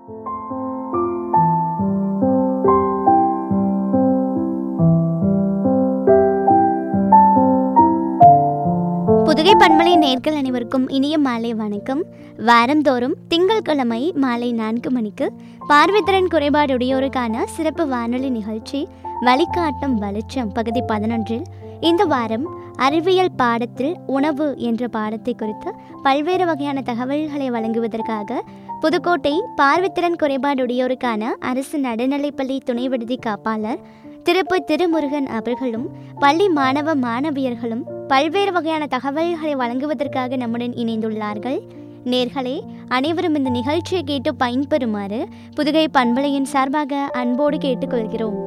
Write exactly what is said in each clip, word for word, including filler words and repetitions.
புதுகை பண்பலை நேயர்கள் அனைவருக்கும் இனிய மாலை வணக்கம். வாரந்தோறும் திங்கட்கிழமை மாலை நான்கு மணிக்கு பார்வைத்திறன் குறைபாடுடையோருக்கான சிறப்பு வானொலி நிகழ்ச்சி வழிகாட்டும் வெளிச்சம் பகுதி பதினொன்றில் இந்த வாரம் அறிவியல் பாடத்தில் உணவு என்ற பாடத்தை குறித்து பல்வேறு வகையான தகவல்களை வழங்குவதற்காக புதுக்கோட்டை பார்வைத்திறன் குறைபாடுடையோருக்கான அரசு நடுநிலைப்பள்ளி துணை விடுதி காப்பாளர் திருப்பு திருமுருகன் அவர்களும் பள்ளி மாணவ மாணவியர்களும் பல்வேறு வகையான தகவல்களை வழங்குவதற்காக நம்முடன் இணைந்துள்ளார்கள். நேர்களே, அனைவரும் இந்த நிகழ்ச்சியை கேட்டு பயன்பெறுமாறு புதுகை பண்பலையின் சார்பாக அன்போடு கேட்டுக்கொள்கிறோம்.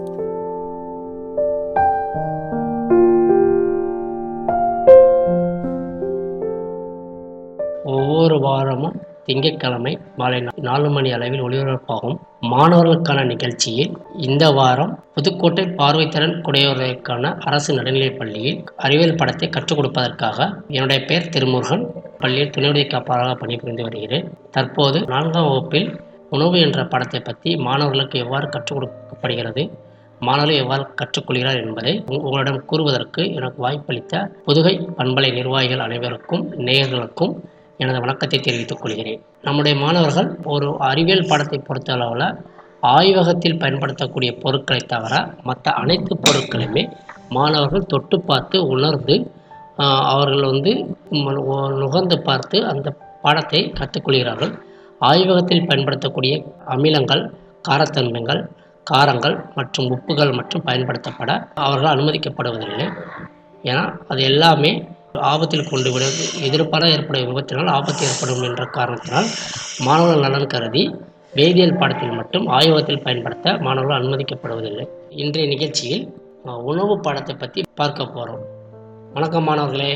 ஒவ்வொரு வாரமும் திங்கட்கிழமை மாலை நாலு மணி அளவில் ஒளிபரப்பாகும் மாணவர்களுக்கான நிகழ்ச்சியில் இந்த வாரம் புதுக்கோட்டை பார்வைத்திறன் குறையோருக்கான அரசு நடுநிலைப் பள்ளியில் அறிவியல் பாடத்தை கற்றுக் கொடுப்பதற்காக என்னுடைய பெயர் திருமுருகன், பள்ளியில் துணை காப்பாளராக பணிபுரிந்து வருகிறேன். தற்போது நான்காம் வகுப்பில் உணவு என்ற பாடத்தை பற்றி மாணவர்களுக்கு எவ்வாறு கற்றுக் கொடுக்கப்படுகிறது, மாணவர்கள் எவ்வாறு கற்றுக்கொள்கிறார் என்பதை உங்களிடம் கூறுவதற்கு எனக்கு வாய்ப்பளித்த புதுகை பண்பலை நிர்வாகிகள் அனைவருக்கும் நேயர்களுக்கும் எனது வணக்கத்தை தெரிவித்துக் கொள்கிறேன். நம்முடைய மாணவர்கள் ஒரு அறிவியல் பாடத்தை பொறுத்த அளவில் ஆய்வகத்தில் பயன்படுத்தக்கூடிய பொருட்களை தவிர மற்ற அனைத்து பொருட்களையுமே மாணவர்கள் தொட்டு பார்த்து உணர்ந்து அவர்கள் வந்து நுகர்ந்து பார்த்து அந்த பாடத்தை கற்றுக்கொள்கிறார்கள். ஆய்வகத்தில் பயன்படுத்தக்கூடிய அமிலங்கள், காரத்தன்மைகள், காரங்கள் மற்றும் உப்புகள் மற்றும் பயன்படுத்தப்பட அவர்கள் அனுமதிக்கப்படுவதில்லை. ஏன்னா அது எல்லாமே ஆபத்தில் கொண்டு விட எதிர்ப்பாக ஏற்படும் விபத்தினால் ஆபத்து ஏற்படும் என்ற காரணத்தினால் மாணவர்கள் நலன் கருதி வேதியியல் பாடத்தில் மட்டும் ஆய்வகத்தில் பயன்படுத்த மாணவர்கள் அனுமதிக்கப்படுவதில்லை. இன்றைய நிகழ்ச்சியில் உணவு பாடத்தை பற்றி பார்க்க போகிறோம். வணக்கம் மாணவர்களே.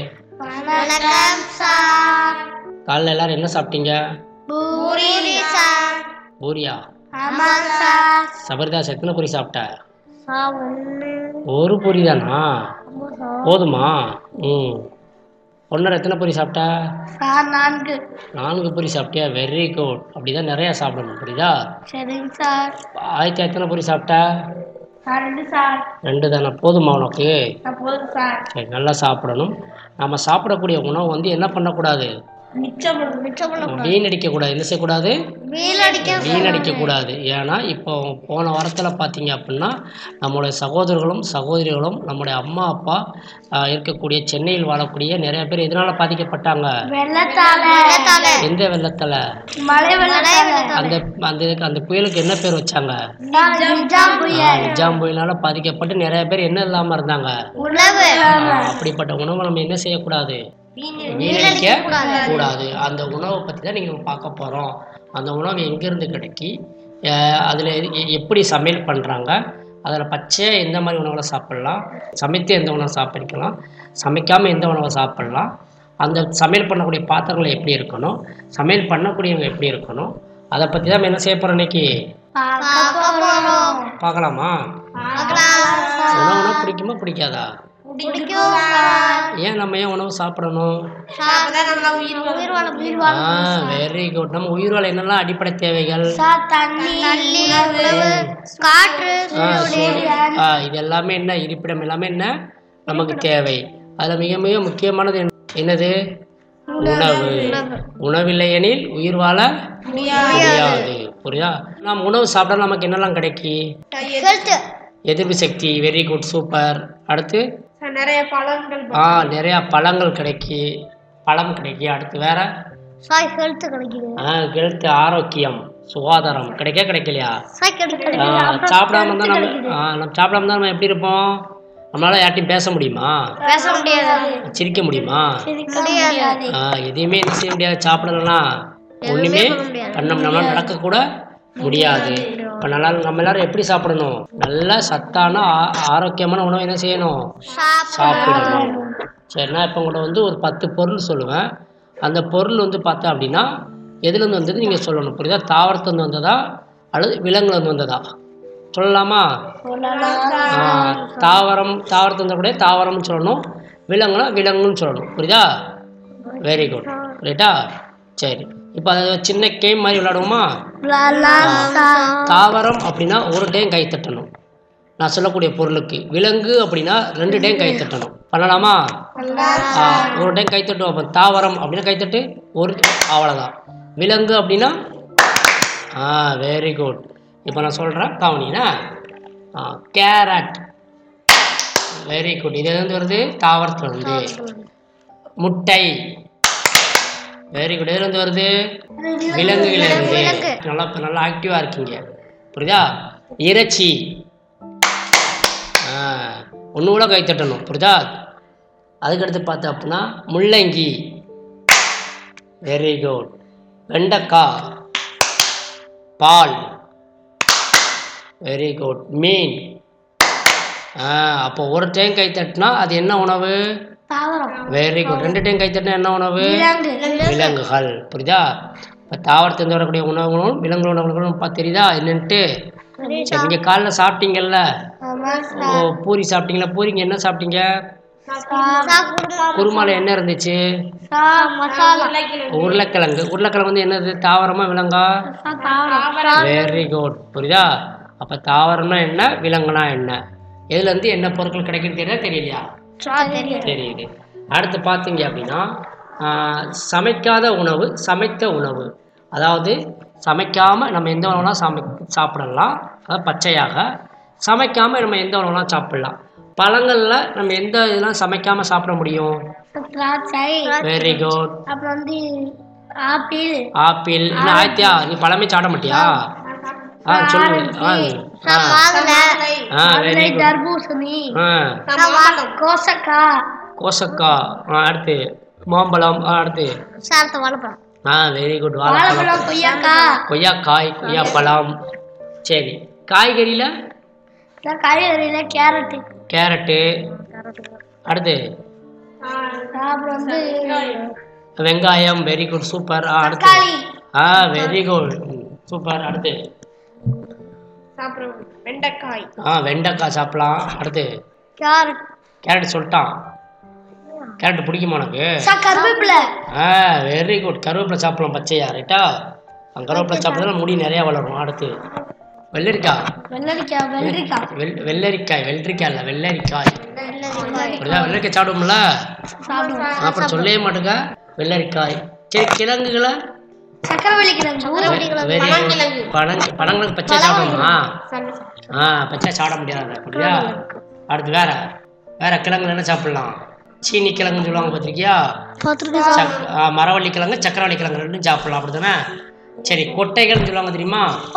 காலையில் எல்லாரும் என்ன சாப்பிட்டீங்க? பூரியா? சபரிதாஸ் எத்தனை பூரி சாப்பிட்ட? ஒரு பூரி தானா? போதுமா? ம் ஒன்றரை எத்தனை பூரி சாப்பிட்டா? நான்கு நான்கு பூரி சாப்பிட்டியா? Very good. அப்படிதான் நிறையா சாப்பிடணும், புரியுதா? சரிங்க சார். ஆயிரத்தி எத்தனை பூரி சாப்பிட்டா? ரெண்டு சார். ரெண்டு தானே? போதுமா உனக்கு? போதும் சார். சரி, நல்லா சாப்பிடணும். நம்ம சாப்பிடக்கூடிய உணவு வந்து என்ன பண்ணக்கூடாது? வீணடிக்க கூடாது. என்ன செய்யக்கூடாது? வீணடிக்க கூடாது. ஏன்னா இப்போ போன வாரத்தில் பார்த்தீங்க அப்படின்னா நம்மளுடைய சகோதரர்களும் சகோதரிகளும் நம்முடைய அம்மா அப்பா இருக்கக்கூடிய சென்னையில் வாழக்கூடிய நிறைய பேர் எதனால பாதிக்கப்பட்டாங்க? எந்த வெள்ளத்தால? அந்த அந்த அந்த புயலுக்கு என்ன பேர் வச்சாங்க? நிஜாம் புயலால பாதிக்கப்பட்டு நிறைய பேர் என்ன இல்லாம இருந்தாங்க? அப்படிப்பட்ட உணவை நம்ம என்ன செய்யக்கூடாது? வீணடிக்க கூடாது. அந்த உணவை பற்றி தான் நீங்கள் பார்க்க போகிறோம். அந்த உணவு எங்கேருந்து கிடைக்கி, அதில் எப்படி சமையல் பண்ணுறாங்க, அதில் பச்சையாக எந்த மாதிரி உணவுகளை சாப்பிட்லாம், சமைத்து எந்த உணவை சாப்பிடலாம், சமைக்காமல் எந்த உணவை சாப்பிட்லாம், அந்த சமையல் பண்ணக்கூடிய பாத்திரங்கள் எப்படி இருக்கணும், சமையல் பண்ணக்கூடியவங்க எப்படி இருக்கணும், அதை பற்றி தான் என்ன செய்ய போகிறோம் இன்னைக்கு. பார்க்கலாமா? உணவுனா பிடிக்குமா பிடிக்காதா? ஏன் நம்ம ஏன் உணவு சாப்பிடணும்? Very good. நம்ம உயிர் வாழ என்னெல்லாம் அடிப்படை தேவைகள்? இது எல்லாமே என்ன? இருப்பிடம் எல்லாமே என்ன நமக்கு தேவை. அதுல மிக மிக முக்கியமானது என்னது? உணவு. உணவில்லை எனில் உயிர் வாழ முடியாது, புரியுதா? நாம் உணவு சாப்பிட்டா நமக்கு என்னெல்லாம் கிடைக்கி? எதிர்ப்பு சக்தி. Very good, super. அடுத்து நிறைய பழங்கள். ஆ நிறைய பழங்கள் கிடைக்கி, பழம் கிடைக்கி. அடுத்து வேற ஹெல்த், ஆரோக்கியம், சுகாதாரம் கிடைக்க கிடைக்கலையா? சாப்பிடாம இருந்தா நம்ம நம்ம சாப்பிடாம இருந்தா நம்ம எப்படி இருப்போம்? நம்மளால யார்ட்டையும் பேச முடியுமா? பேச முடியாது. சிரிக்க முடியுமா? எதையுமே என்ன செய்ய முடியாது. சாப்பிடலாம் ஒண்ணுமே பண்ண நம்மளால நடக்க கூட முடியாது. இப்போ நல்லா நம்ம எல்லாரும் எப்படி சாப்பிடணும்? நல்ல சத்தான ஆரோக்கியமான உணவு என்ன செய்யணும்? சாப்பிடணும். சரிண்ணா, இப்போ உங்கள்கிட்ட வந்து ஒரு பத்து பொருள் சொல்லுவேன். அந்த பொருள் வந்து பார்த்தா அப்படின்னா எதுலேருந்து வந்தது நீங்கள் சொல்லணும், புரியுதா? தாவரத்துலேருந்து வந்ததா அல்லது விலங்குலேருந்து வந்ததா சொல்லலாமா? தாவரம் தாவரத்துலேருந்து கூட தாவரம்னு சொல்லணும், விலங்குனா விலங்குன்னு சொல்லணும், புரியுதா? வெரி குட், ரைட்டா? சரி, இப்போ அது சின்ன கேம் மாதிரி விளையாடுவோமா? தாவரம் அப்படின்னா ஒரு டைம் கை தட்டணும் நான் சொல்லக்கூடிய பொருளுக்கு. விலங்கு அப்படின்னா ரெண்டு டைம் கை தட்டணும். பண்ணலாமா? ஒரு டைம் கை தட்டும். அப்போ தாவரம் அப்படின்னா கைத்தட்டு ஒரு, அவ்வளோதான். விலங்கு அப்படின்னா ஆ வெரி குட். இப்போ நான் சொல்கிறேன் கவனினா. ஆ கேரட், வெரி குட். இது வந்து வருது தாவரத்தில் வந்து. முட்டை, வெரி குட். எதுல இருந்து வருது? விலங்குகள் இருந்து. நல்லா நல்லா ஆக்டிவா இருக்கீங்க, புரியுதா? இறைச்சி, ஒன்று கூட கை தட்டணும், புரியுதா? அதுக்கடுத்து பார்த்தா அப்படின்னா முள்ளங்கி, வெரி குட். வெண்டைக்காய், பால், வெரி குட். மீன். அப்போ ஒரு டைம் கை தட்டினா அது என்ன உணவு? Very good. ரெண்டு டைம் கை தட்டினா என்ன உணவு? விலங்குகள், புரியுதா? இப்போ தாவரத்திலிருந்து வரக்கூடிய உணவுகளும் விலங்கு உணவுகளும் பார்த்து தெரியுதா என்னன்ட்டு? சரி, நீங்கள் காலைல சாப்பிட்டீங்கல்ல, ஓ பூரி சாப்பிட்டீங்களா? பூரிங்க என்ன சாப்பிட்டீங்க? குருமால என்ன இருந்துச்சு? உருளைக்கிழங்கு. உருளைக்கிழங்கு வந்து என்னது? தாவரமா விலங்கா? வெரி குட், புரியுதா? அப்போ தாவரம்னா என்ன, விலங்குனா என்ன, எதுல இருந்து என்ன பொருட்கள் கிடைக்குன்னு தெரியுதா தெரியலையா? தெரியுது. அடுத்து பார்த்தீங்க அப்படின்னா சமைக்காத உணவு, சமைத்த உணவு. அதாவது சமைக்காம நம்ம எந்த உணவுலாம் சமை சாப்பிடலாம், அதாவது பச்சையாக. சமைக்காம நம்ம எந்த உணவுலாம் சாப்பிடலாம். பழங்கள்ல நம்ம எந்த இதெல்லாம் சமைக்காம சாப்பிட முடியும்? Very good. அப்புறம் வந்து ஆப்பிள். ஆப்பிள் என்ன ஆயித்தியா? நீ பழமே சாப்பிட மாட்டியா? ஆ சொல்லுங்க. ஆ ஆ வெரி குட். தர்பூசணி, கோசக்காய். கோசக்காய். அடுத்து மாம்பழம். அடுத்து வாழைப்பழம். ஆ வெரி குட். வாழைப்பழம், கொய்யாக்காய். கொய்யாக்காய், கொய்யாப்பழம். சரி, காய்கறியில? காய்கறியில கேரட்டு. கேரட்டு. அடுத்து வெங்காயம், வெரி குட், சூப்பர். அடுத்து ஆ வெரி குட், சூப்பர். அடுத்து வெண்டைக்காய். ஆ வெண்டைக்காய் சாப்பிடலாம். அடுத்து கேரட். கேரட் சொல்லிட்டான். கேரட் பிடிக்குமா உனக்கு? கருவேப்பிலை. ஆ வெரி குட். கருவேப்பிலை சாப்பிடலாம் பச்சையா, ரைட்டா? கருவேப்பிலை சாப்பிட்டா முடி நிறைய வளரும். அடுத்து வெள்ளரிக்காய். வெள்ளரிக்காய். வெள்ளரிக்காய். வெள்ளரிக்காய். வெள்ளரிக்காய் இல்லை, வெள்ளரிக்காய். வெள்ளரிக்காய் சாப்பிடுவோம்ல, அப்புறம் சொல்லவே மாட்டேங்க. வெள்ளரிக்காய். சரி, கிழங்குகளை? சக்கரவள்ளி கிழங்கு. பழங்களுக்கு பச்சை சாப்பிடணுமா? ஆ பச்சை சாப்பிட முடியாது, புரியுதா? அடுத்து வேற வேற கிழங்குல என்ன சாப்பிடலாம்? சீனி கிழங்குன்னு சொல்லுவாங்க, பார்த்திருக்கியா? மரவள்ளி கிழங்கு, சக்கரவள்ளி கிழங்கு ரெண்டும் சாப்பிடலாம், அப்படித்தானே? சரி, கொட்டைகள்னு சொல்லுவாங்க, தெரியுமா?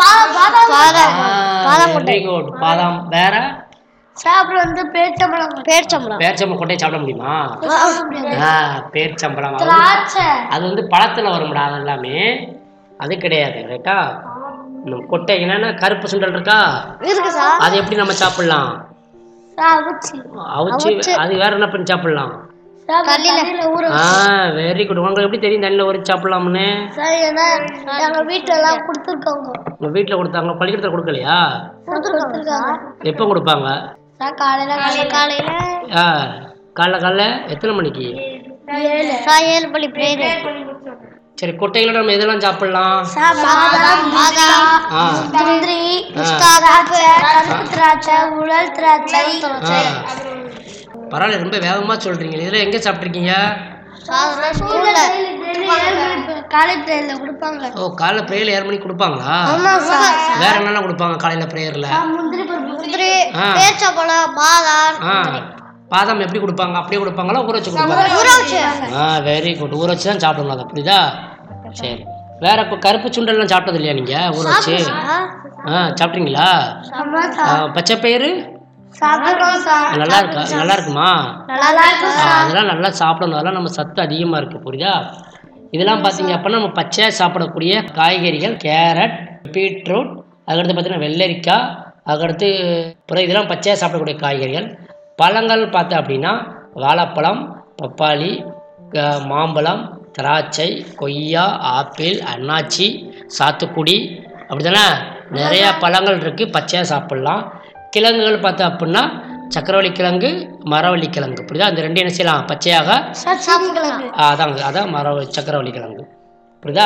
Very good. பாதாம். வேற வந்து பேரிச்சம்பழம். பேரிச்சம்பழம். பேரிச்சம்பழம் கொட்டையை சாப்பிட முடியுமா? பேரிச்சம்பழம் அது வந்து பழத்துல வரும்டா, அது எல்லாமே அது கிடையாது, ரைட்டா? கொட்டை என்னன்னா கருப்பு சுண்டல் இருக்கா, அது எப்படி நம்ம சாப்பிடலாம்? அவிச்சு. அது வேற என்ன பண்ணி சாப்பிடலாம்? Very good. உங்களுக்கு எப்படி தெரியும் தண்ணியில் ஊற சாப்பிடலாம்னு? வீட்டுல கொடுத்துருக்காங்க. உங்க வீட்டுல கொடுத்தாங்க, பள்ளிக்கூடத்துல கொடுக்கலையா? எப்போ கொடுப்பாங்க? காலையில காலையில காலைல காலைல எத்தனை மணிக்கு? ஏழு மணி. சரி, கொட்டைகளோட நம்ம எதெல்லாம் சாப்பிடலாம்? முந்திரி, திராட்சை, உலர் திராட்சை. பரவாயில்ல, ரொம்ப வேகமா சொல்றீங்க. இதெல்லாம் எங்க சாப்பிட்டுருக்கீங்க? ஓ, காலைல பிரேயர்ல ஏழு மணிக்கு கொடுப்பாங்களா? வேற என்னெல்லாம் கொடுப்பாங்க காலையில பிரேயர்ல? பாதாம் எப்படி கொடுப்பாங்க? அப்படியே கொடுப்பாங்களா, ஊற வச்சு கொடுப்பாங்க? ஆ வெரி குட். ஊற வச்சு தான் சாப்பிடணும், அதை, புரியுதா? சரி, வேற இப்போ கருப்பு சுண்டல்லாம் சாப்பிட்டது இல்லையா நீங்க? ஊற வச்சு ஆ சாப்பிட்றீங்களா? பச்சை பயிறு நல்லா இருக்கா? நல்லா இருக்குமா? அதெல்லாம் நல்லா சாப்பிடணும். அதெல்லாம் நம்ம சத்து அதிகமாக இருக்குது, புரியுதா? இதெல்லாம் பார்த்தீங்க அப்படின்னா நம்ம பச்சையாக சாப்பிடக்கூடிய காய்கறிகள். கேரட், பீட்ரூட், அதுக்கடுத்து பார்த்தீங்கன்னா வெள்ளரிக்காய், அதுக்கடுத்து அப்புறம் இதெல்லாம் பச்சையாக சாப்பிடக்கூடிய காய்கறிகள். பழங்கள் பார்த்தா அப்படின்னா வாழைப்பழம், பப்பாளி, மாம்பழம், திராட்சை, கொய்யா, ஆப்பிள், அன்னாச்சி, சாத்துக்குடி, அப்படி தானே நிறையா பழங்கள் இருக்குது, பச்சையாக சாப்பிட்லாம். கிழங்குகள் பார்த்தா அப்படின்னா சக்கரவள்ளி கிழங்கு, மரவள்ளி கிழங்கு, புரியுதா? அந்த ரெண்டு என்ன செய்யலாம்? பச்சையாக. அதாங்க, அதான் மர சக்கரவள்ளி கிழங்கு, புரியுதா?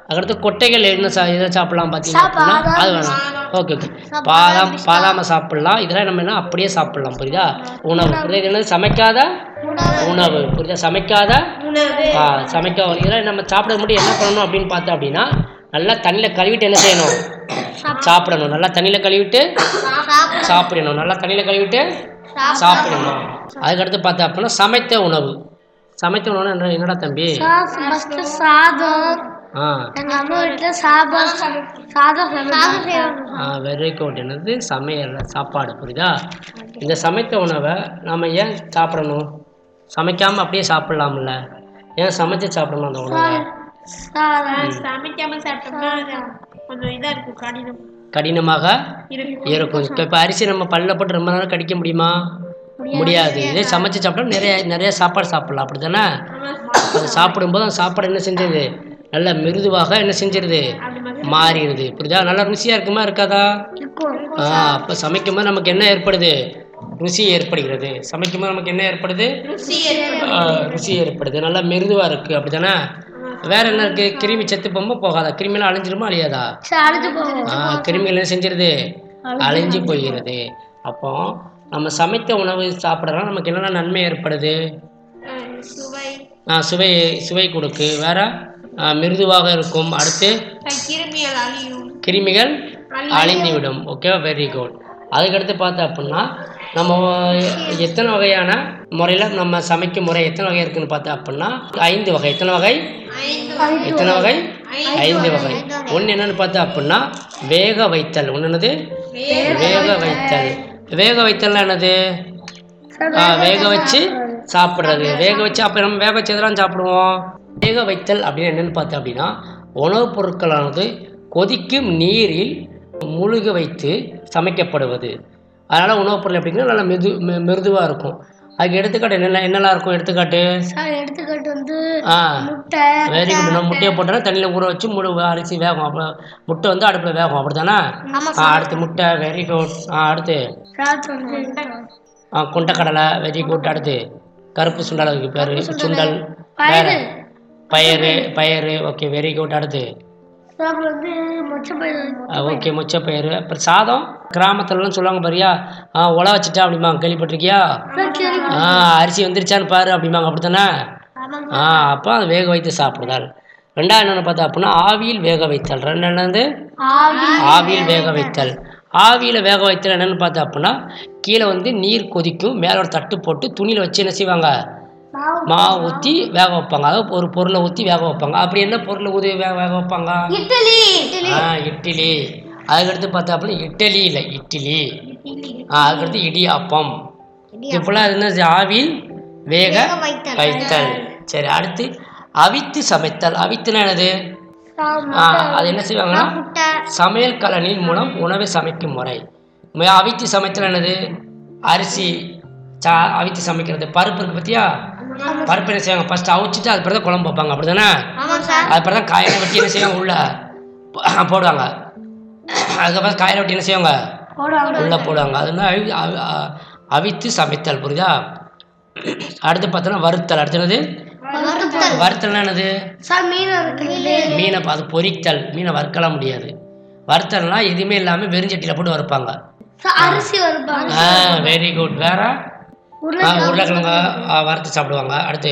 அதுக்கடுத்து கொட்டைகள் என்ன சா எதை சாப்பிடலாம் பார்த்தீங்க அப்படின்னா அது வேணாம். ஓகே ஓகே பாதாம் பாதாம சாப்பிடலாம். இதெல்லாம் நம்ம என்ன அப்படியே சாப்பிடலாம். புரியுதா? உணவு புரியுது. என்னது சமைக்காத உணவு புரியுதா? சமைக்காத ஆ சமைக்க இதெல்லாம் நம்ம சாப்பிட மட்டும் என்ன பண்ணணும் அப்படின்னு பார்த்தோம் அப்படின்னா நல்லா தண்ணியில் கழுவிட்டு என்ன செய்யணும்? சாப்பிடணும். நல்லா தண்ணியில் கழுவிட்டு சாப்பிடணும். நல்லா தண்ணியில் கழுவிட்டு சாப்பிடணும். அதுக்கடுத்து பார்த்தா அப்படின்னா சமைத்த உணவு. சமைத்த உணவு என்ன என்னடா தம்பி? சாதம். ஆ எங்க அம்மா வீட்டுல சாதம் சாதம் ஆ வெரி குட். என்னது சமையல் சாப்பாடு. புரியுதா? இந்த சமைத்த உணவை நம்ம ஏன் சாப்பிடணும்? சமைக்காமல் அப்படியே சாப்பிடலாம்ல. ஏன் சமைச்சு சாப்பிடணும் அந்த உணவை? சமைக்காம சாப்பிட்டோம்னா கொஞ்சம் இதா இருக்கும், கடினம் கடினமாக இருக்கும். இப்போ அரிசி நம்ம பல்ல போட்டு ரொம்ப நேரம் கடிக்க முடியுமா? முடியாது. இதே சமைச்சு சாப்பிட்டா நிறைய நிறைய சாப்பாடு சாப்பிடலாம். அப்படி தானே? அது சாப்பிடும்போது அந்த சாப்பாடு என்ன செஞ்சது? நல்ல மிருதுவாக என்ன செஞ்சிருது? மாறிடுது. புரியுதா? நல்லா ருசியாக இருக்குமா இருக்காதா? ஆ அப்போ சமைக்கும் போது நமக்கு என்ன ஏற்படுது? ருசி ஏற்படுகிறது. சமைக்கும் போது நமக்கு என்ன ஏற்படுது? ருசி ஏற்படுது. நல்லா மிருதுவாக இருக்குது. அப்படி தானே? வேற என்ன இருக்கு? கிருமி செத்து போகும்போது போகாதா? கிருமியெல்லாம் அழிஞ்சிருமா அழியாதா? ஆ கிருமிகள் என்ன செஞ்சிருது? அழிஞ்சு போகிறது. அப்போ நம்ம சமைத்த உணவு சாப்பிட்றதுனால நமக்கு என்னென்ன நன்மை ஏற்படுது? ஆ சுவை சுவை கொடுக்கு. வேற மிருதுவாக இருக்கும். அடுத்து கிருமிகள் அழிந்து விடும். Okay very good. அதுக்கடுத்து பார்த்தா அப்படின்னா நம்ம எத்தனை வகையான முறையில் நம்ம சமைக்கும் முறை எத்தனை வகை இருக்குன்னு பார்த்தா அப்படின்னா ஐந்து வகை. எத்தனை வகை? எத்தனை வகை? ஐந்து வகை. ஒன்று என்னன்னு பார்த்தா அப்படின்னா வேக வைத்தல். ஒன்று என்னது? வேக வைத்தல். வேக வைத்தல்னா என்னது? வேக வச்சு சாப்பிட்றது. வேக வச்சு அப்போ நம்ம வேக வச்சு எதெல்லாம் சாப்பிடுவோம்? வேக வைத்தல் அப்படின்னு என்னென்னு பார்த்தோம் அப்படின்னா உணவுப் பொருட்களானது கொதிக்கும் நீரில் முழுக வைத்து சமைக்கப்படுவது. அதனால் உணவுப் பொருள் எப்படின்னா நல்லா மெது மிருதுவாக இருக்கும். அதுக்கு எடுத்துக்காட்டு என்னென்ன என்னெல்லாம் இருக்கும்? எடுத்துக்காட்டு எடுத்துக்காட்டு வந்து ஆ வெரி குட். நம்ம முட்டையை போட்டோன்னா தண்ணியில் ஊற வச்சு முழு அரிசி வேகும். அப்போ முட்டை வந்து அடுப்பில் வேகும். அப்படி தானே? ஆ அடுத்து முட்டை. Very good. ஆ அடுத்து ஆ கொண்டக்கடலை. Very good. அடுத்து கருப்பு சுண்டல். அதுக்கு பேர் சுண்டல். வேறு பயிறு பயிறு. Okay very good. அடுத்து ஓகே மொச்சப்பயிறு. அப்புறம் சாதம். கிராமத்துலலாம் சொல்லுவாங்க பாரியா உழ வச்சுட்டா அப்படிம்பாங்க. கேள்விப்பட்டிருக்கியா? ஆ அரிசி வந்துருச்சான்னு பாரு அப்படிம்பாங்க. அப்படி தானே? ஆ அப்போ அது வேக வைத்து சாப்பிடுதல். ரெண்டாவது என்னென்னு பார்த்தா அப்படின்னா ஆவியில் வேக வைத்தல். ரெண்டு என்னது? ஆவியில் வேக வைத்தல். ஆவியில் வேக வைத்தல் என்னென்னு பார்த்தா அப்படின்னா கீழே வந்து நீர் கொதிக்கும். மேலே ஒரு தட்டு போட்டு துணியில் வச்சு என்ன செய்வாங்க? மாவு ஊற்றி வேக வைப்பாங்க. அதாவது ஒரு பொருளை ஊற்றி வேக வைப்பாங்க. அப்படி என்ன பொருளை ஊற்றி வேக வேக வைப்பாங்க? இட்லி. ஆ இட்லி. அதுக்கடுத்து பார்த்தா அப்படின்னா இட்லி இல்லை இட்லி. ஆ அதுக்கடுத்து இடியாப்பம். இப்போலாம் அது என்ன? ஆவியில் வேக வைத்தல். சரி அடுத்து அவித்து சமைத்தல். அவித்துனா என்னது? ஆ அது என்ன செய்வாங்கன்னா சமையல் கலனின் மூலம் உணவை சமைக்கும் முறை. அவித்து சமைத்தல் என்னது? அரிசி சா அவித்து சமைக்கிறது. பருப்பு இருக்கு பற்றியா? பருப்பு என்ன செய்வாங்க? ஃபஸ்ட்டு அவிச்சிட்டு அது பிறகு தான் குழம்பு வைப்பாங்க. அப்படி தானே? அது பிறகு தான் காயெல்லாம் வெட்டி என்ன செய்வாங்க? உள்ள போடுவாங்க. அதுக்கப்புறம் காயில் வெட்டி என்ன செய்வாங்க? உள்ளே போடுவாங்க. அதுனா அவி அவித்து சமைத்தல். புரியுதா? அடுத்து பார்த்தோன்னா வறுத்தல். அடுத்து என்னது? வறுத்தல்னா என்னது? மீனை அது பொரித்தல். மீனை வறுக்கலாம் முடியாது. வறுத்தல்னா எதுவுமே இல்லாமல் வெறுஞ்சட்டியில் போட்டு வறுப்பாங்க. ஆ வெரி குட். வேற உருளைக்கிழங்க வறுத்து சாப்பிடுவாங்க. அடுத்து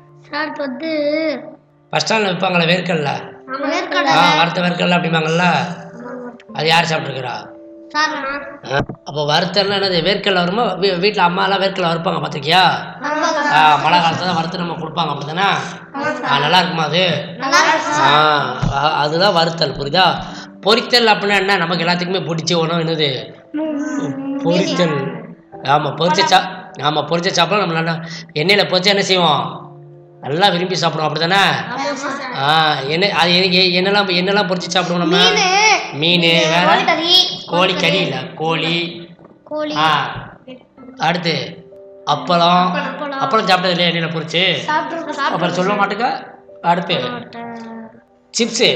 பஸ் ஸ்டாண்டில் விற்பாங்களே வேர்க்கடல. ஆ வறுத்த வேர்க்கடல அப்படிம்பாங்கல்ல. அது யார் சாப்பிட்ருக்குறா? அப்போ வறுத்தல்னா என்னது? வேர்க்கடல வருமா? வீட்டில் அம்மாலாம் வேர்க்கடல வறுப்பாங்க பார்த்துருக்கியா? ஆ மழை காலத்தில் தான் வறுத்து நம்ம கொடுப்பாங்க. அப்படி தானே? ஆ நல்லா இருக்குமா அது? ஆ அதுதான் வறுத்தல். புரியுதா? பொரித்தல் அப்படின்னா என்ன? நமக்கு எல்லாத்துக்குமே பிடிச்ச உணவு என்னது? பொரித்தல். ஆமாம் பொரிச்ச சா ஆமாம் பொரிச்ச சாப்பிட நம்ம நல்லா எண்ணெயில் பொரிச்சா என்ன செய்வோம்? நல்லா விரும்பி சாப்பிடுவோம். அப்படி தானே? ஆ என்ன அது என்னெல்லாம் என்னெல்லாம் பொரிச்சு சாப்பிடுவோம் நம்ம? மீன். வேற கோழி கறி இல்லை கோழி. ஆ அடுத்து அப்பளம். அப்பளம் சாப்பிட்டது இல்லையா எண்ணெயில் பொரிச்சு? அப்புறம் சொல்ல மாட்டேங்க. அடுத்து சிப்ஸு.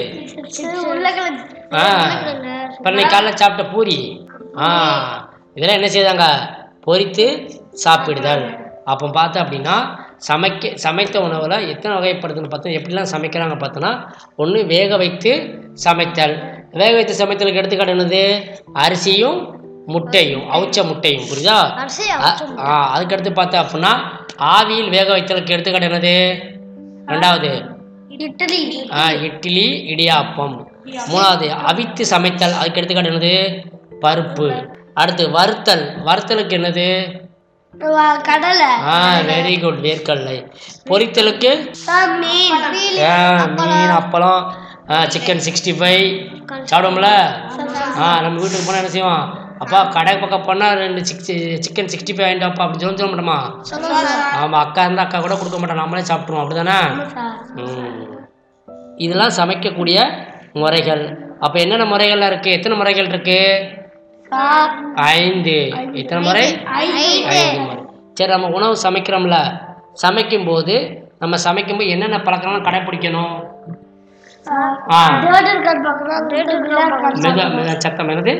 ஆ பன்னைக்கு காலைல சாப்பிட்ட பூரி. ஆ இதெல்லாம் என்ன செய்தாங்க? பொரித்து சாப்பிடுதல். அப்போ பார்த்தா அப்படின்னா சமைக்க சமைத்த உணவில் எத்தனை வகைப்படுதுன்னு பார்த்தோம். எப்படிலாம் சமைக்கிறாங்க பார்த்தோன்னா, ஒன்று வேக வைத்து சமைத்தல். வேக வைத்து சமைத்தலுக்கு எடுத்துக்காட்டு என்னது? அரிசியும் முட்டையும், அவிச்ச முட்டையும். புரியுதா? ஆ அதுக்கடுத்து பார்த்தா அப்படின்னா ஆவியில் வேக வைத்தலுக்கு எடுத்துக்காட்டு என்னது? ரெண்டாவது இட்லி. ஆ இட்லி இடியாப்பம். மூணாவது அவித்து சமைத்தல், அதுக்கு எடுத்துக்காட்டு என்னது? பருப்பு. அடுத்து வறுத்தல், வறுத்தலுக்கு என்னது? கடலை. ஆ வெரி குட், வேர்க்கடலை. பொரித்தலுக்கு மீன். மீன், அப்பளம், சிக்கன் சிக்ஸ்டி ஃபைவ் சாப்பிடுவோம்ல. ஆ நம்ம வீட்டுக்கு போனால் என்ன செய்வோம்? அப்பா கடை பக்கம் போனால் ரெண்டு சிக்ஸ் சிக்கன் சிக்ஸ்டி ஃபைவ் வாங்கிட்டோப்பா அப்படி சொல்ல சொல்ல மாட்டோமா? ஆமாம், அக்கா இருந்தால் அக்கா கூட கொடுக்க மாட்டோம், நம்மளே சாப்பிட்ருவோம். அப்படி தானே? ம் இதெல்லாம் சமைக்கக்கூடிய முறைகள். அப்போ என்னென்ன முறைகள்லாம் இருக்குது? எத்தனை முறைகள் இருக்குது? ஐந்து. எத்தனை முறை? ஐந்து முறை. சரி, நம்ம உணவு சமைக்கிறோம்ல, சமைக்கும்போது நம்ம சமைக்கும்போது என்னென்ன பழக்கம்லாம் கடைப்பிடிக்கணும்? ஆ மிக சத்தம் என்னது?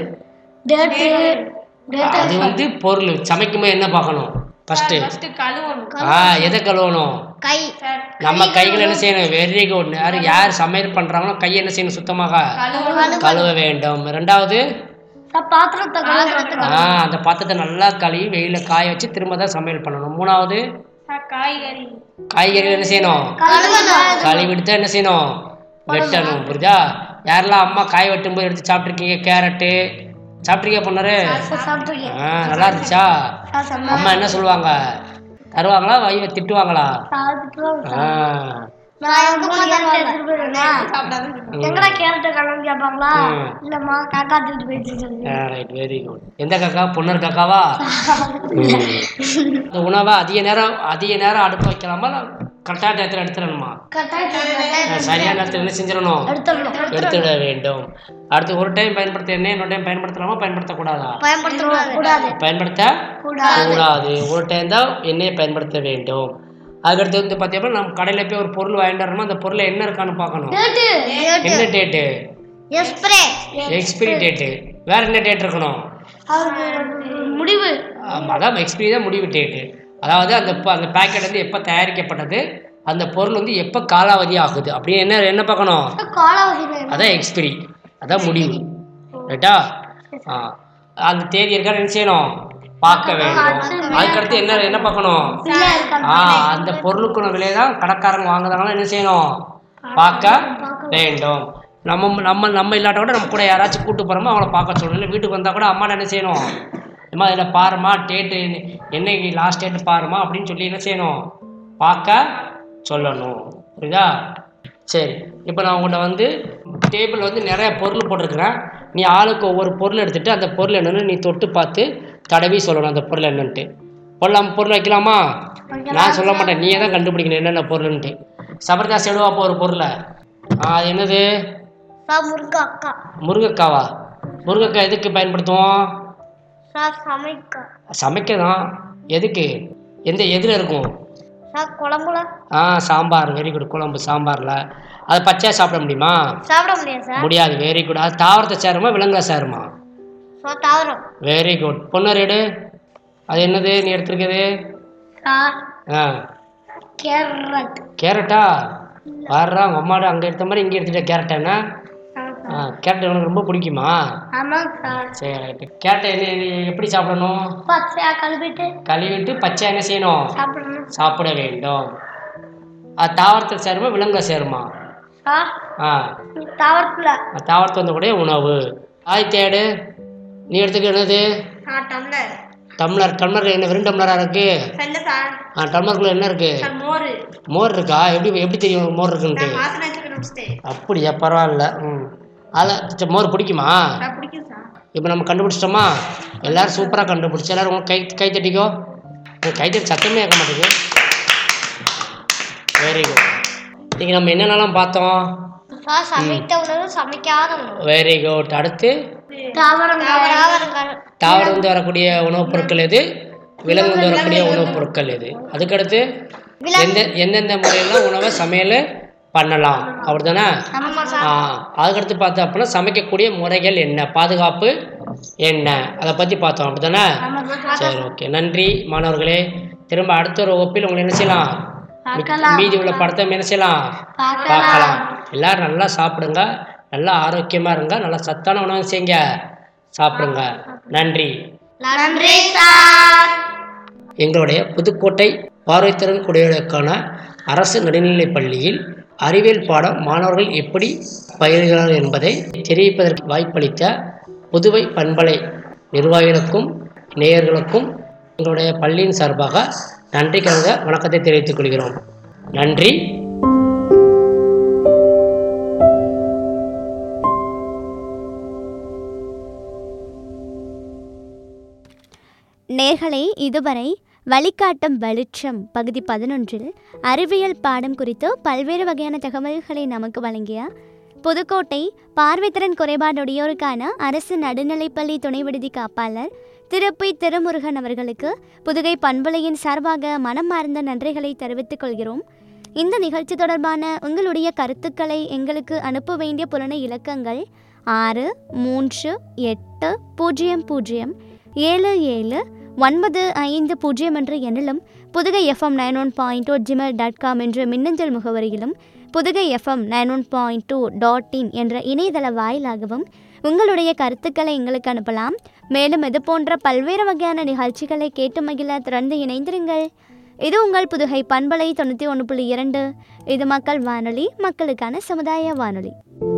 அது வந்து பொருள். சமைக்கும்போது என்ன பார்க்கணும்? ஃபர்ஸ்ட் ஆ எதை கழுவணும்? கை. நம்ம கைகள் என்ன செய்யணும்? Very good. யார் யார் சமையல் பண்றாங்களோ கை என்ன செய்யணும்? சுத்தமாக கழுவ வேண்டும். ரெண்டாவது பாத்திரத்தை ஆ அந்த பாத்திரத்தை நல்லா கழுவி வெயில காய வச்சு திரும்ப தான் சமையல் பண்ணணும். மூணாவது காய்கறி. காய்கறிகள் என்ன செய்யணும்? கழுவிட்டு தான் என்ன செய்யணும்? வெட்டணும். புரியுதா? யாரெல்லாம் அம்மா காய் வெட்டும் போது எடுத்து சாப்பிட்ருக்கீங்க? கேரட்டு சாப்பிட்ருக்கீங்க பொண்ணு? ஆ நல்லா இருந்துச்சா? அம்மா என்ன சொல்லுவாங்க? தருவாங்களா? வை திட்டுவாங்களா? ஆ வெரி குட். எந்த காக்கா? பொண்ணு காக்காவா? இந்த உணவை அதிக நேரம் அதிக நேரம் அடுப்பு வைக்கலாமா? கரெக்டான நேரத்தில் எடுத்துடணுமா? சரியான நேரத்தில் என்ன செஞ்சிடணும்? எடுத்துட வேண்டும். அடுத்து ஒரு டைம் பயன்படுத்த எண்ணெய் இன்னொரு டைம் பயன்படுத்தலாமா? பயன்படுத்தக்கூடாதா? பயன்படுத்த கூடாது. ஒரு டைம் தான் எண்ணெயை பயன்படுத்த வேண்டும். அதுக்கடுத்து வந்து பார்த்தீங்கன்னா நம்ம கடையில் போய் ஒரு பொருள் வாங்கிட்டு வரணுமா, அந்த பொருளை என்ன இருக்கான்னு பார்க்கணும். என்ன டேட்டு? Expiry date. வேற என்ன டேட் இருக்கணும்? முடிவு. அதான் எக்ஸ்பிரி தான் முடிவு டேட்டு. அதாவது அந்த அந்த பேக்கெட் வந்து எப்போ தயாரிக்கப்பட்டது, அந்த பொருள் வந்து எப்போ காலாவதி ஆகுது அப்படின்னு என்ன என்ன பார்க்கணும்? அதான் எக்ஸ்பிரி, அதான் முடிவு. ரைட்டா? ஆ அந்த தேதி இருக்கான்னு என்ன செய்யணும்? பார்க்க வேண்டும். அதுக்கடுத்து என்ன என்ன பார்க்கணும்? ஆ அந்த பொருளுக்குள்ள விலை தான் கடைக்காரங்க வாங்குறாங்களா என்ன செய்யணும்? பார்க்க வேண்டும். நம்ம நம்ம நம்ம இல்லாட்ட கூட நம்ம கூட யாராச்சும் கூட்டு போகிறோமோ அவங்கள பார்க்க சொல்லணும். இல்லை வீட்டுக்கு வந்தால் கூட அம்மா என்ன செய்யணும்? அம்மா இதில் பாருமா டேட்டு என்னைக்கு லாஸ்ட் டேட்டு பாருமா அப்படின்னு சொல்லி என்ன செய்யணும்? பார்க்க சொல்லணும். புரியுதா? சரி, இப்போ நான் உங்கள்கிட்ட வந்து டேபிள் வந்து நிறைய பொருள் போட்டிருக்கிறேன். நீ ஆளுக்கு ஒவ்வொரு பொருள் எடுத்துகிட்டு அந்த பொருள் என்னென்னு நீ தொட்டு பார்த்து தடவி சொல்லணும் அந்த பொருள் என்னன்ட்டு. பொருள் பொருள் வைக்கலாமா? நான் சொல்ல மாட்டேன், நீயே தான் கண்டுபிடிக்கணும் என்னென்ன பொருள்ன்ட்டு. சபர்தாஸ் எடுவா அப்போ ஒரு பொருளை. அது என்னது? முருங்கக்கா. முருங்கைக்காவா? முருங்கைக்காய் எதுக்கு பயன்படுத்துவோம்? சமைக்க தான். எதுக்கு? எந்த எதில் இருக்கும்? குழம்புல. ஆ சாம்பார். Very good. குழம்பு சாம்பாரில். அதை பச்சையாக சாப்பிட முடியுமா? சாப்பிட முடியாது சார். முடியாது. Very good. அது தாவரத்தை சேருமா விலங்குல சேருமா? தாவரம். Very good. பொண்ணு ரெடு. அது என்னது நீ எடுத்துருக்குது? ஆ கேரட். கேரட்டா? வர்றா உங்கள் அம்மாட அங்கே எடுத்த மாதிரி இங்கே எடுத்துட்ட கேரட்டாண்ணா? ஆ கேரட் உனக்கு ரொம்ப பிடிக்குமா? ஆமாம் சார். சரி ரைட்டு. கேரட்டை என்ன எப்படி சாப்பிடணும்? பச்சையா கழுவிட்டு கழுவிட்டு பச்சையாக என்ன செய்யணும்? சாப்பிடணும். சாப்பிட வேண்டும். அது தாவரத்தில் சேருமா விலங்குல சேருமா? ஆ தாவரத்தில். தாவரத்து வந்த கூட உணவு. ஆய் தேடு. நீ எடுத்துக்க என்னது? டம்ளர். டம்ளர். டம்ளர் என்ன வெறும் டம்ளராக இருக்கு? ஆ டம்ளருக்குள்ள என்ன இருக்கு? மோர். மோர் இருக்கா? எப்படி எப்படி தெரியும் மோர் இருக்குன்ட்டு? அப்படியா? பரவாயில்ல. ம் அதில் மோர் பிடிக்குமா? இப்போ நம்ம கண்டுபிடிச்சிட்டோமா? எல்லோரும் சூப்பராக கண்டுபிடிச்சி எல்லோரும் உங்கள் கை கை தட்டிக்கோ. கை தட்டி சத்தமே கேட்க மாட்டேங்குது. Very good. இன்றைக்கி நம்ம என்னென்னலாம் பார்த்தோம்? சமைத்த உணவு, சமைக்காத உணவு. Very good. அடுத்து தாவரங்கள். தாவரம் வந்து வரக்கூடிய உணவுப் பொருட்கள் எது? விலங்கு வந்து வரக்கூடிய உணவுப் பொருட்கள் எது? அதுக்கடுத்து எந்த எந்தெந்த முறையெல்லாம் உணவை சமையல் பண்ணலாம் அப்படி தானே? ஆ அதுக்கடுத்து பார்த்தோம் அப்படின்னா சமைக்கக்கூடிய முறைகள் என்ன, பாதுகாப்பு என்ன, அதை பற்றி பார்த்தோம் அப்படி தானே? சரி ஓகே. நன்றி மாணவர்களே. திரும்ப அடுத்த ஒரு வகுப்பில் உங்களை என்ன செய்யலாம் மீதி உள்ள படத்தை என்ன செய்யலாம், பார்க்கலாம். எல்லாரும் நல்லா சாப்பிடுங்க, நல்லா ஆரோக்கியமாக இருங்க, நல்லா சத்தான உணவு செய்யுங்க, சாப்பிடுங்க. நன்றி. நன்றி சார். எங்களுடைய புதுக்கோட்டை பார்வைத்திறன் குறைபாடுகளுக்கான அரசு நடுநிலைப் பள்ளியில் அறிவியல் பாடம் மாணவர்கள் எப்படி பயில்கிறார்கள் என்பதை தெரிவிப்பதற்கு வாய்ப்பளித்த புதுவை பண்பலை நிர்வாகிகளுக்கும் நேயர்களுக்கும் எங்களுடைய பள்ளியின் சார்பாக நன்றி கலந்த வணக்கத்தை தெரிவித்துக் கொள்கிறோம். நன்றி. நேர்களே, இதுவரை வழிகாட்டும் வெளிச்சம் பகுதி பதினொன்றில் அறிவியல் பாடம் குறித்து பல்வேறு வகையான தகவல்களை நமக்கு வழங்கிய புதுக்கோட்டை பார்வைத்திறன் குறைபாடுடையோருக்கான அரசு நடுநிலைப்பள்ளி துணை விடுதி காப்பாளர் திருப்பி திருமுருகன் அவர்களுக்கு புதுகை பண்பலையின் சார்பாக மனமார்ந்த நன்றிகளை தெரிவித்துக் கொள்கிறோம். இந்த நிகழ்ச்சி தொடர்பான உங்களுடைய கருத்துக்களை எங்களுக்கு அனுப்ப வேண்டிய புலனை இலக்கங்கள் ஆறு மூன்று எட்டு பூஜ்ஜியம் பூஜ்ஜியம் ஏழு ஏழு ஒன்பது ஐந்து பூஜ்ஜியம் என்ற எண்ணிலும் Pudugai FM nine one point two Gmail dot com என்ற மின்னஞ்சல் முகவரியிலும் Pudugai FM nine one point two dot in என்ற இணையதள வாயிலாகவும் உங்களுடைய கருத்துக்களை எங்களுக்கு அனுப்பலாம். மேலும் இது போன்ற பல்வேறு வகையான நிகழ்ச்சிகளை கேட்டு மகிழ திறந்து இணைந்திருங்கள். இது உங்கள் புதுகை பண்பலை தொண்ணூற்றி ஒன்று புள்ளி இரண்டு. இது மக்கள் வானொலி, மக்களுக்கான சமுதாய வானொலி.